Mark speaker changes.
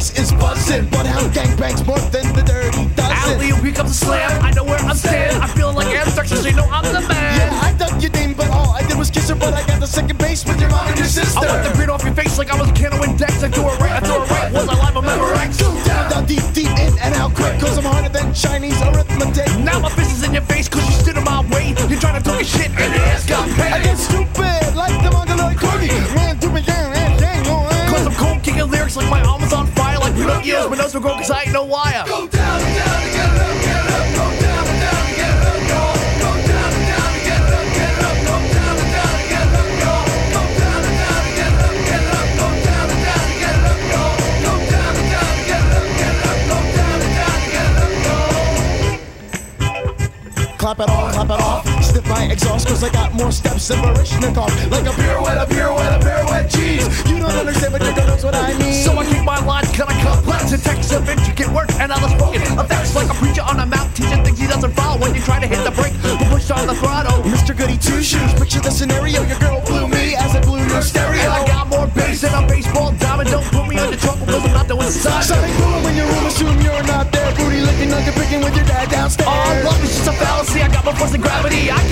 Speaker 1: bass is buzzing. Bloodhound gangbangs more than the Dirty Dozen.
Speaker 2: Alley, here comes a slam. I know where I'm standing. I'm feeling like abstraction, so you know I'm the man.
Speaker 1: Yeah, I dug your name, but all I did was kiss her. But I got the second base with your mom and your sister.
Speaker 2: I wiped the grin off your face like I was a can of Windex. I threw it right, was I live on Memorex?
Speaker 1: Go down, deep, in and out quick. Cause I'm harder than Chinese arithmetic.
Speaker 2: Now my fist is in your face cause you stood in my way. You're trying to talk a shit and your ass got paid.
Speaker 1: I get stupid like the Mongoloid Corgi. Ran through me down and dang on.
Speaker 2: Cause I'm cold kicking lyrics like my arm is on fire. Like Pinocchio's, my nose will grow cause I ain't no wire.
Speaker 3: Go down and down and get up, get up. Go down and down and get up, go. Go down and down and get up, get up. Go down and down and get up, go. Go down and down and get up, get up. Go down and down and get up, go. Go down and down and get up, get up. Go down and down and get up, go.
Speaker 1: Clap it off, sniff my exhaust cause I got more steps than Baryshnikov. Like a pirouette, jeez. You don't understand, but your girl knows what I mean.
Speaker 2: So I keep my lines kinda complex and text of intricate words and other spoken effects like a preacher on a mount teaching things he doesn't follow when you try to hit the brake but push on the throttle.
Speaker 1: Mr. Goody Two Shoes, picture the scenario. Your girl blew me as I blew your stereo.
Speaker 2: And I got more bass than a baseball diamond. Don't put me under trouble cause I'm not doing such.
Speaker 1: Sonic boom in your room, assume you're not there. Booty licking, nugget picking with your dad downstairs.
Speaker 2: Oh, love is just a fallacy. I got more force than gravity. I